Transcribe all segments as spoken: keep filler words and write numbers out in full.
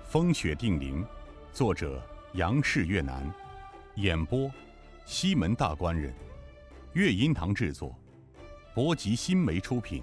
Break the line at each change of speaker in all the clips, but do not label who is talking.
风雪定陵，作者杨氏越南，演播西门大官人，乐音堂制作，博吉新媒出品。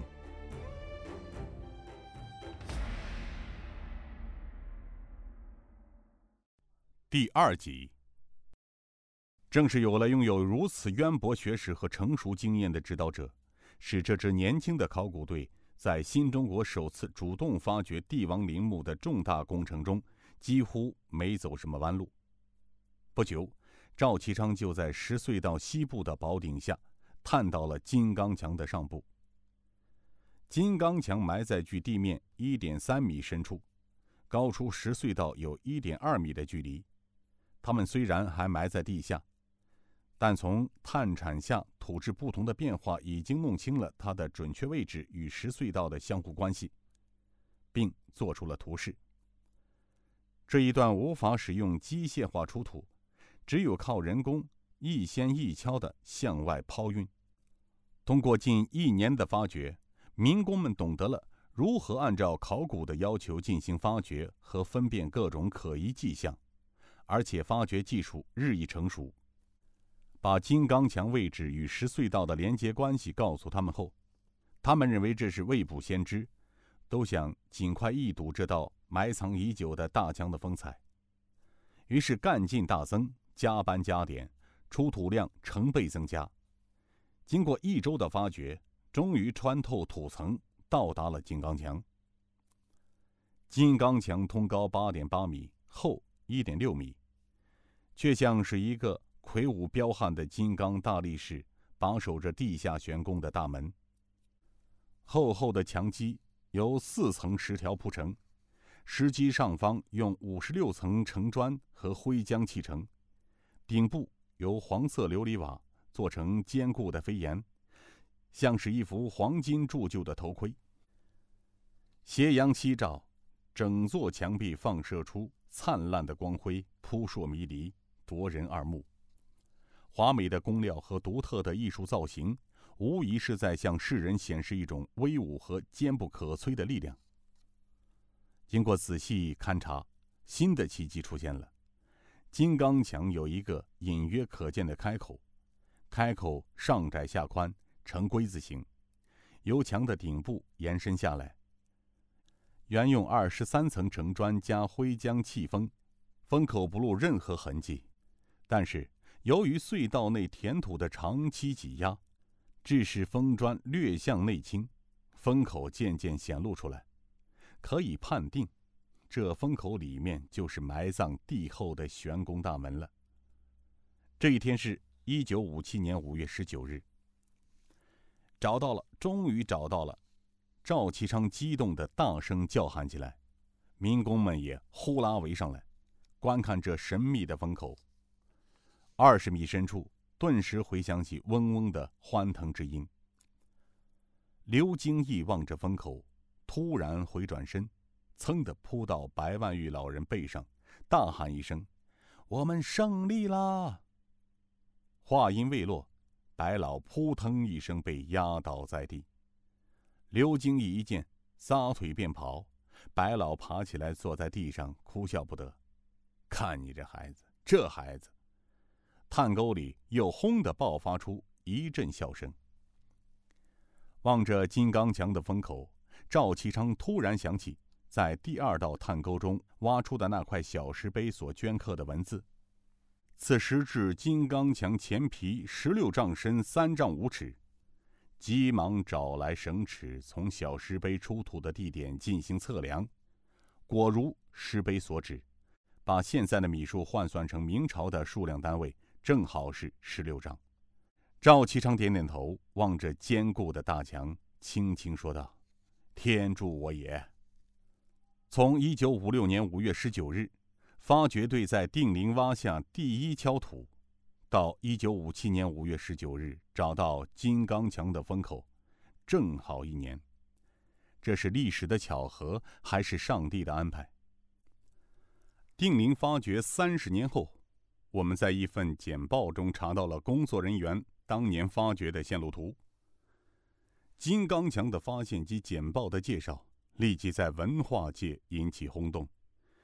第二集。正是有了拥有如此渊博学识和成熟经验的指导者，使这支年轻的考古队在新中国首次主动发掘帝王陵墓的重大工程中几乎没走什么弯路。不久，赵其昌就在石隧道西部的宝顶下探到了金刚墙的上部。金刚墙埋在距地面 一点三米深处，高出石隧道有 一点二米的距离。它们虽然还埋在地下，但从探铲下土质不同的变化已经弄清了它的准确位置与石隧道的相互关系，并做出了图示。这一段无法使用机械化出土，只有靠人工一掀一敲的向外抛运。通过近一年的发掘，民工们懂得了如何按照考古的要求进行发掘和分辨各种可疑迹象，而且发掘技术日益成熟。把金刚墙位置与石隧道的连接关系告诉他们后，他们认为这是未卜先知，都想尽快一睹这道埋藏已久的大江的风采。于是干劲大增，加班加点，出土量成倍增加。经过一周的发掘，终于穿透土层，到达了金刚墙。金刚墙通高 八点八米，厚 一点六米，却像是一个魁梧彪悍的金刚大力士把守着地下玄宫的大门。厚厚的墙基由四层石条铺成，石基上方用五十六层城砖和灰浆砌成，顶部由黄色琉璃瓦做成坚固的飞檐，像是一副黄金铸就的头盔。斜阳夕照，整座墙壁放射出灿烂的光辉，扑朔迷离，夺人耳目。华美的工料和独特的艺术造型，无疑是在向世人显示一种威武和坚不可摧的力量。经过仔细勘察，新的奇迹出现了。金刚墙有一个隐约可见的开口，开口上窄下宽，呈龟字形，由墙的顶部延伸下来。原用二十三层城砖加灰浆砌封，封口不露任何痕迹，但是由于隧道内填土的长期挤压，致使封砖略向内倾，封口渐渐显露出来。可以判定，这封口里面就是埋葬帝后的玄宫大门了。这一天是一九五七年五月十九日。找到了，终于找到了！赵其昌激动地大声叫喊起来，民工们也呼啦围上来，观看这神秘的封口。二十米深处，顿时回响起嗡嗡的欢腾之音。刘京义望着封口，突然回转身，噌地扑到白万玉老人背上，大喊一声：“我们胜利啦！”话音未落，白老扑腾一声被压倒在地。刘京义一见，撒腿便跑。白老爬起来坐在地上，哭笑不得：“看你这孩子，这孩子！”探沟里又轰地爆发出一阵笑声。望着金刚墙的封口，赵其昌突然想起在第二道探沟中挖出的那块小石碑所镌刻的文字。此时至金刚墙前皮十六丈深，三丈五尺。急忙找来绳尺，从小石碑出土的地点进行测量，果如石碑所指，把现在的米数换算成明朝的数量单位，正好是十六丈。赵其昌点点头，望着坚固的大墙，轻轻说道：“天助我也！”从一九五六年五月十九日，发掘队在定陵挖下第一锹土，到一九五七年五月十九日找到金刚墙的封口，正好一年。这是历史的巧合，还是上帝的安排？定陵发掘三十年后，我们在一份简报中查到了工作人员当年发掘的线路图。金刚墙的发现及简报的介绍，立即在文化界引起轰动。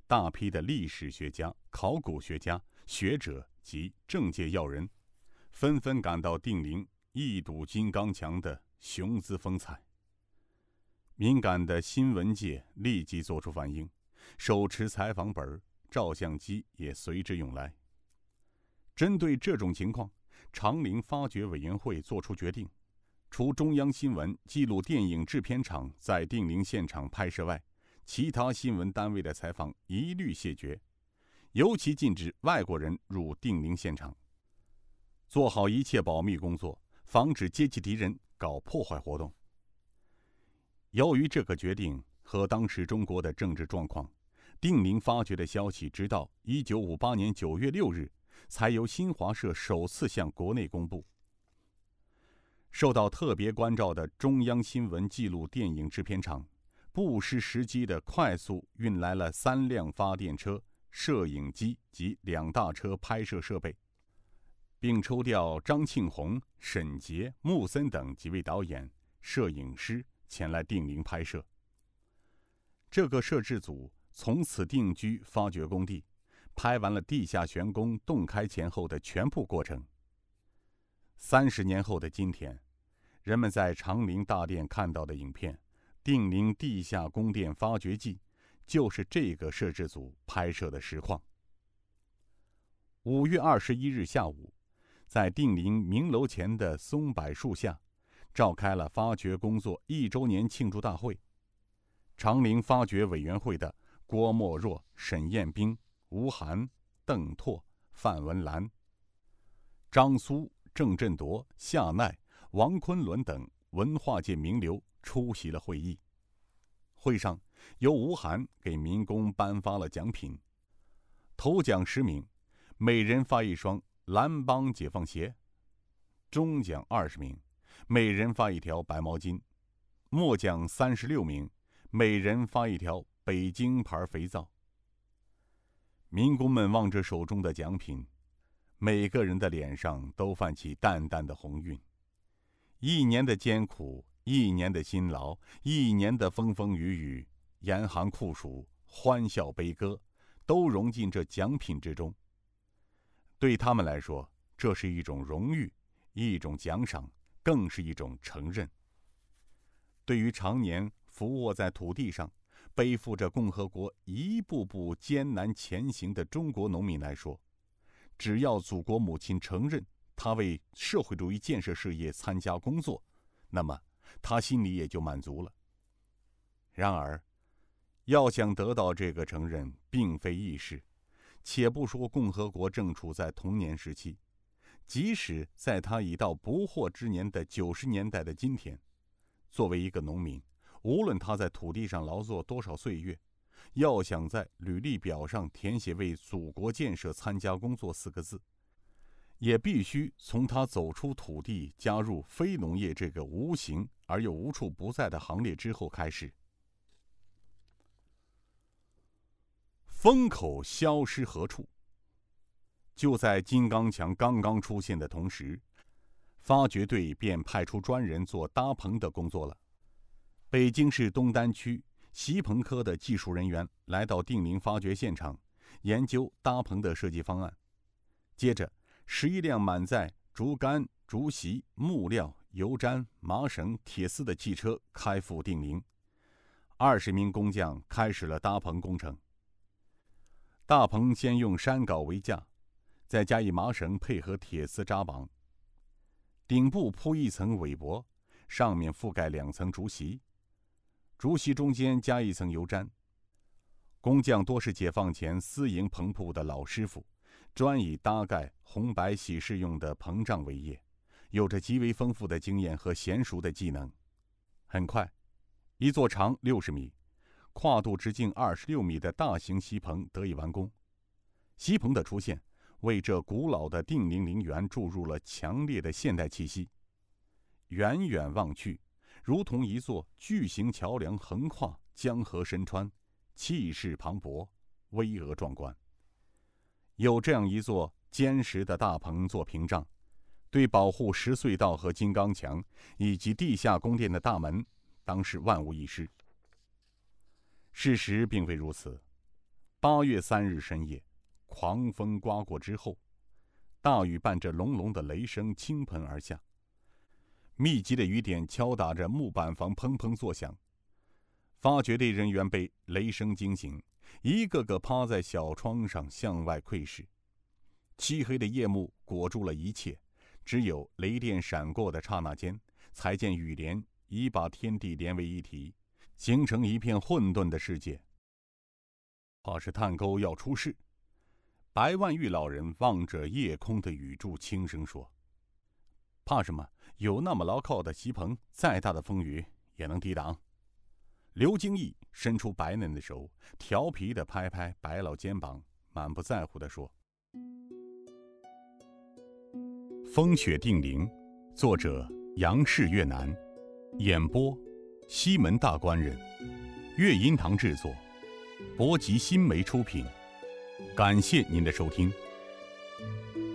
大批的历史学家、考古学家、学者及政界要人，纷纷赶到定陵一睹金刚墙的雄姿风采。敏感的新闻界立即做出反应，手持采访本、照相机也随之涌来。针对这种情况，长陵发掘委员会作出决定，除中央新闻纪录电影制片厂在定陵现场拍摄外，其他新闻单位的采访一律谢绝，尤其禁止外国人入定陵现场，做好一切保密工作，防止阶级敌人搞破坏活动。由于这个决定和当时中国的政治状况，定陵发掘的消息直到一九五八年九月六日才由新华社首次向国内公布。受到特别关照的中央新闻纪录电影制片厂不失时机地快速运来了三辆发电车、摄影机及两大车拍摄设备，并抽调张庆红、沈杰、穆森等几位导演、摄影师前来定陵拍摄。这个摄制组从此定居发掘工地，拍完了地下玄宫洞开前后的全部过程。三十年后的今天，人们在长陵大殿看到的影片《定陵地下宫殿发掘记》，就是这个摄制组拍摄的实况。五月二十一日下午，在定陵明楼前的松柏树下，召开了发掘工作一周年庆祝大会。长陵发掘委员会的郭沫若、沈彦斌、吴晗、邓拓、范文澜、张苏、郑振铎、夏奈、王昆仑等文化界名流出席了会议。会上，由吴晗给民工颁发了奖品，头奖十名，每人发一双蓝帮解放鞋；中奖二十名，每人发一条白毛巾；末奖三十六名，每人发一条北京牌肥皂。民工们望着手中的奖品，每个人的脸上都泛起淡淡的红晕。一年的艰苦，一年的辛劳，一年的风风雨雨，严寒酷暑，欢笑悲歌，都融进这奖品之中。对他们来说，这是一种荣誉，一种奖赏，更是一种承认。对于常年伏卧在土地上，背负着共和国一步步艰难前行的中国农民来说，只要祖国母亲承认他为社会主义建设事业参加工作，那么他心里也就满足了。然而，要想得到这个承认，并非易事。且不说共和国正处在童年时期，即使在他已到不惑之年的九十年代的今天，作为一个农民，无论他在土地上劳作多少岁月，要想在履历表上填写为祖国建设参加工作四个字，也必须从他走出土地，加入非农业这个无形而又无处不在的行列之后开始。风口消失何处？就在金刚墙刚刚出现的同时，发掘队便派出专人做搭棚的工作了。北京市东单区锡棚科的技术人员来到定陵发掘现场，研究搭棚的设计方案。接着，十一辆满载竹竿、竹席、木料、油毡、麻绳、铁丝的汽车开赴定陵。二十名工匠开始了搭棚工程。大棚先用山镐为架，再加以麻绳配合铁丝扎绑，顶部铺一层尾帛，上面覆盖两层竹席，竹席中间加一层油毡。工匠多是解放前私营棚铺的老师傅，专以搭盖红白喜事用的棚帐为业，有着极为丰富的经验和娴熟的技能。很快，一座长六十米、跨度直径二十六米的大型锡棚得以完工。锡棚的出现，为这古老的定陵陵园注入了强烈的现代气息。远远望去，如同一座巨型桥梁横跨江河深川，气势磅礴，巍峨壮观。有这样一座坚实的大棚做屏障，对保护石隧道和金刚墙以及地下宫殿的大门，当是万无一失。事实并非如此。 八月三日深夜，狂风刮过之后，大雨伴着隆隆的雷声倾盆而下，密集的雨点敲打着木板房，砰砰作响。发掘队人员被雷声惊醒，一个个趴在小窗上向外窥视。漆黑的夜幕裹住了一切，只有雷电闪过的刹那间，才见雨帘已把天地连为一体，形成一片混沌的世界。怕是探沟要出事。白万玉老人望着夜空的雨柱，轻声说：“怕什么？有那么牢靠的席棚，再大的风雨也能抵挡。”刘京义伸出白嫩的手，调皮地拍拍白老肩膀，满不在乎地说：“风雪定陵，作者杨氏越南，演播西门大官人，乐音堂制作，博吉新媒出品。感谢您的收听。